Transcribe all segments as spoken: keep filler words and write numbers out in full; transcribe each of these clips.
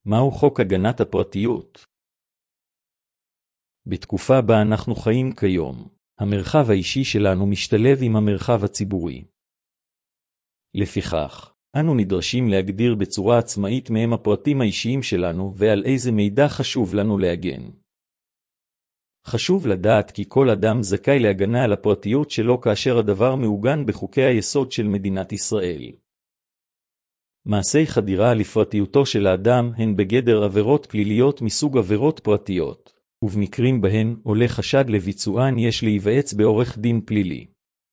מהו חוק הגנת הפרטיות? בתקופה בה אנחנו חיים כיום, המרחב האישי שלנו משתלב עם המרחב הציבורי. לפיכך, אנו נדרשים להגדיר בצורה עצמאית מהם הפרטים האישיים שלנו ועל איזה מידע חשוב לנו להגן. חשוב לדעת כי כל אדם זכאי להגנה על הפרטיות שלו כאשר הדבר מעוגן בחוקי היסוד של מדינת ישראל. מעשי חדירה לפרטיותו של האדם הן בגדר עבירות פליליות מסוג עבירות פרטיות, ובמקרים בהן עולה חשד לביצוען יש להיוועץ בעורך דין פלילי.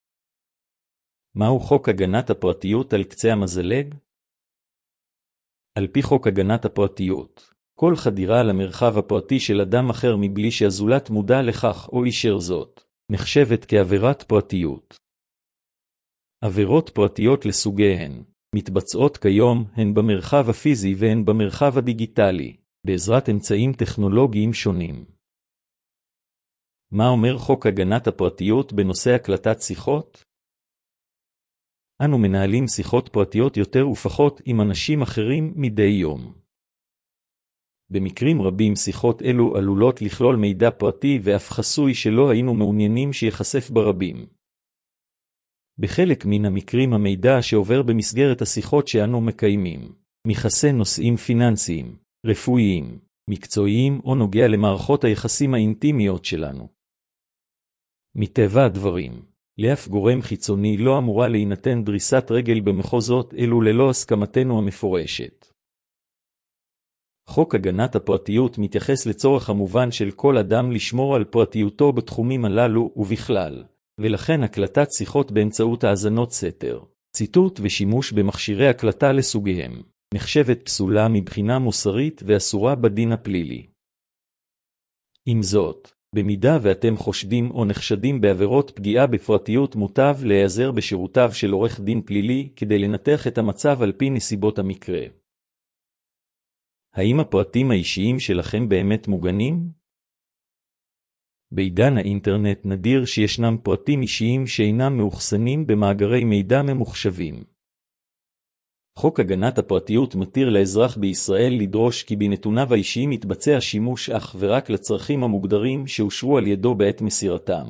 מהו חוק הגנת הפרטיות על קצה המזלג? על פי חוק הגנת הפרטיות, כל חדירה למרחב הפרטי של אדם אחר מבלי שהזולת מודע לכך או אישר זאת, נחשבת כעבירת פרטיות. עבירות פרטיות לסוגיהן מתבצעות כיום הן במרחב הפיזי והן במרחב הדיגיטלי, בעזרת אמצעים טכנולוגיים שונים. מה אומר חוק הגנת הפרטיות בנושא הקלטת שיחות? אנו מנהלים שיחות פרטיות יותר ופחות עם אנשים אחרים מדי יום. במקרים רבים שיחות אלו עלולות לכלול מידע פרטי ואף חסוי שלא היינו מעוניינים שיחשף ברבים. בחלק מן המקרים המידע שעובר במסגרת השיחות שאנו מקיימים, מכסה נושאים פיננסיים, רפואיים, מקצועיים או נוגע למערכות היחסים האינטימיות שלנו. מטבע הדברים, לאף גורם חיצוני לא אמורה להינתן דריסת רגל במחוזות אלו ללא הסכמתנו המפורשת. חוק הגנת הפרטיות מתייחס לצורך המובן של כל אדם לשמור על פרטיותו בתחומים הללו ובכלל, ולכן הקלטת שיחות באמצעות האזנות סתר, ציטוט ושימוש במכשירי הקלטה לסוגיהם, נחשבת פסולה מבחינה מוסרית ואסורה בדין הפלילי. עם זאת, במידה ואתם חושדים או נחשדים בעבירות פגיעה בפרטיות מוטב להיעזר בשירותיו של עורך דין פלילי כדי לנתח את המצב על פי נסיבות המקרה. האם הפרטים האישיים שלכם באמת מוגנים? בעידן האינטרנט נדיר שישנם פרטים אישיים שאינם מאוחסנים במאגרי מידע ממוחשבים. חוק הגנת הפרטיות מתיר לאזרח בישראל לדרוש כי בנתוניו האישיים יתבצע שימוש אך ורק לצרכים המוגדרים שאושרו על ידו בעת מסירתם.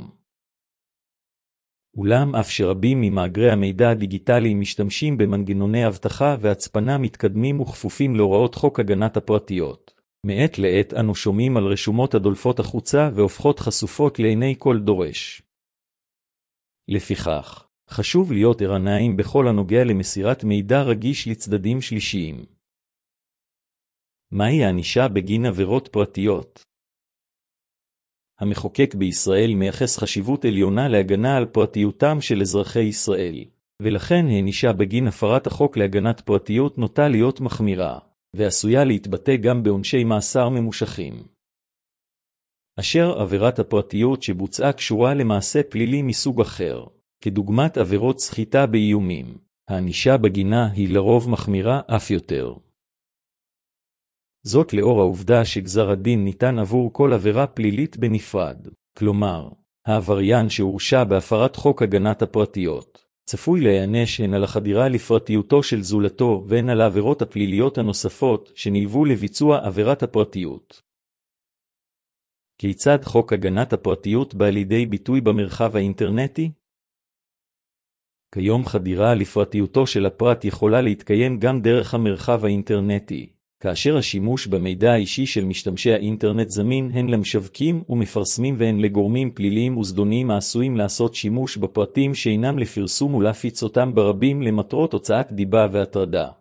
אולם אף שרבים ממאגרי המידע הדיגיטלי משתמשים במנגנוני אבטחה והצפנה מתקדמים וכפופים להוראות חוק הגנת הפרטיות, מעת לעת אנו שומעים על רשומות הדולפות החוצה והופכות חשופות לעיני כל דורש. לפיכך, חשוב להיות ערניים בכל הנוגע למסירת מידע רגיש לצדדים שלישיים. מהי הענישה בגין עבירות פרטיות? המחוקק בישראל מייחס חשיבות עליונה להגנה על פרטיותם של אזרחי ישראל, ולכן הענישה בגין הפרת החוק להגנת פרטיות נוטה להיות מחמירה, ועשויה להתבטא גם בעונשי מאסר ממושכים. אשר עבירת הפרטיות שבוצעה קשורה למעשה פלילי מסוג אחר, כדוגמת עבירות סחיטה באיומים, הענישה בגינה היא לרוב מחמירה אף יותר. זאת לאור העובדה שגזר הדין ניתן עבור כל עבירה פלילית בנפרד, כלומר, העבריין שהורשע בהפרת חוק הגנת הפרטיות, צפוי להיענש הן על החדירה לפרטיותו של זולתו והן על העבירות הפליליות הנוספות שנלוו לביצוע עבירת הפרטיות. כיצד חוק הגנת הפרטיות בא לידי ביטוי במרחב האינטרנטי? כיום חדירה לפרטיותו של הפרט יכולה להתקיים גם דרך המרחב האינטרנטי, כאשר השימוש במידע האישי של משתמשי האינטרנט זמין הן למשווקים ומפרסמים והן לגורמים פליליים וזדוניים העשויים לעשות שימוש בפרטים שאינם לפרסום ולהפיץ אותם ברבים למטרות הוצאת דיבה והטרדה.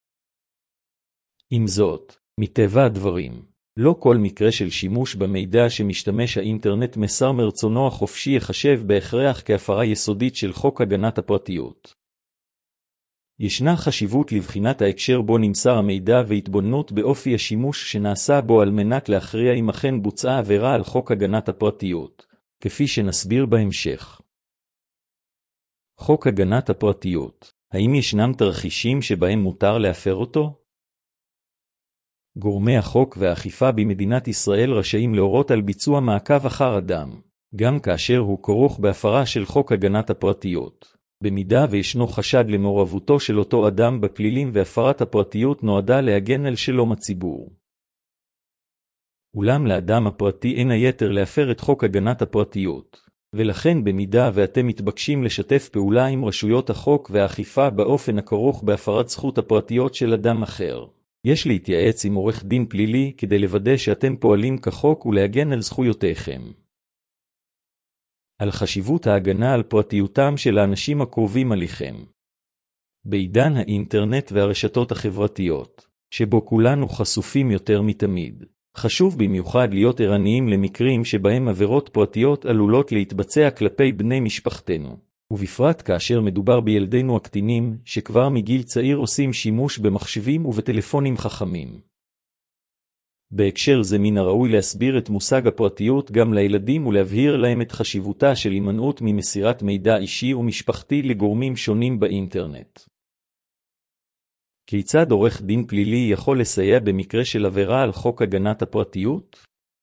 עם זאת, מטבע הדברים, לא כל מקרה של שימוש במידע שמשתמש האינטרנט מסר מרצונו החופשי יחשב בהכרח כהפרה יסודית של חוק הגנת הפרטיות. ישנה חשיבות לבחינת ההקשר בו נמסר המידע והתבוננות באופי השימוש שנעשה בו על מנת להכריע אם אכן בוצעה עבירה על חוק הגנת הפרטיות, כפי שנסביר בהמשך. חוק הגנת הפרטיות, האם ישנם תרחישים שבהם מותר להפר אותו? גורמי החוק והאכיפה במדינת ישראל רשאים להורות על ביצוע מעקב אחר אדם, גם כאשר הוא כרוך בהפרה של חוק הגנת הפרטיות, במידה וישנו חשד למעורבותו של אותו אדם בפלילים והפרת הפרטיות נועדה להגן על שלום הציבור. אולם לאדם הפרטי אין היתר להפר את חוק הגנת הפרטיות, ולכן במידה ואתם מתבקשים לשתף פעולה עם רשויות החוק והאכיפה באופן הכרוך בהפרת זכות הפרטיות של אדם אחר, יש להתייעץ עם עורך דין פלילי כדי לוודא שאתם פועלים כחוק ולהגן על זכויותיכם. על חשיבות ההגנה על פרטיותם של האנשים הקרובים עליכם. בעידן האינטרנט והרשתות החברתיות, שבו כולנו חשופים יותר מתמיד, חשוב במיוחד להיות ערניים למקרים שבהם עבירות פרטיות עלולות להתבצע כלפי בני משפחתנו, ובפרט כאשר מדובר בילדינו הקטינים שכבר מגיל צעיר עושים שימוש במחשבים ובטלפונים חכמים. בהקשר זה מן הראוי להסביר את מושג הפרטיות גם לילדים ולהבהיר להם את חשיבותה של הימנעות ממסירת מידע אישי ומשפחתי לגורמים שונים באינטרנט. כיצד עורך דין פלילי יכול לסייע במקרה של עבירה על חוק הגנת הפרטיות?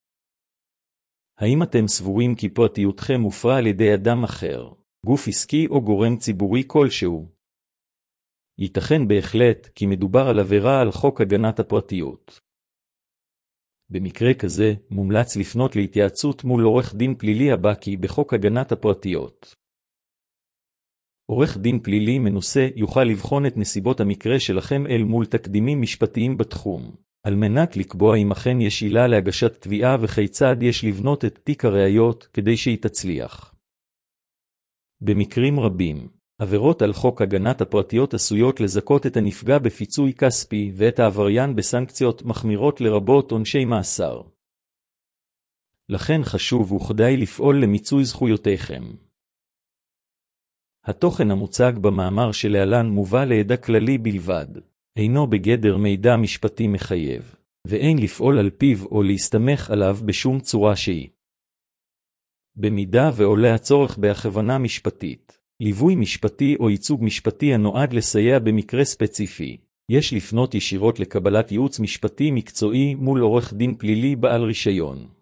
האם אתם סבורים כי פרטיותכם מופרה על ידי אדם אחר, גוף עסקי או גורם ציבורי כלשהו? ייתכן בהחלט כי מדובר על עבירה על חוק הגנת הפרטיות. במקרה כזה, מומלץ לפנות להתייעצות מול עורך דין פלילי הבקי בחוק הגנת הפרטיות. עורך דין פלילי מנוסה יוכל לבחון את נסיבות המקרה שלכם אל מול תקדימים משפטיים בתחום, על מנת לקבוע אם אכן יש עילה להגשת תביעה וכיצד יש לבנות את תיק הראיות כדי שהיא תצליח. במקרים רבים, עבירות על חוק הגנת הפרטיות עשויות לזכות את הנפגע בפיצוי כספי ואת העבריין בסנקציות מחמירות לרבות עונשי מאסר. לכן חשוב וכדאי לפעול למיצוי זכויותיכם. התוכן המוצג במאמר שלהלן מובא לידע כללי בלבד, אינו בגדר מידע משפטי מחייב, ואין לפעול על פיו או להסתמך עליו בשום צורה שהיא. במידה ועולה הצורך בהכוונה משפטית, ליווי משפטי או ייצוג משפטי הנועד לסייע במקרה ספציפי, יש לפנות ישירות לקבלת ייעוץ משפטי מקצועי מול עורך דין פלילי בעל רישיון.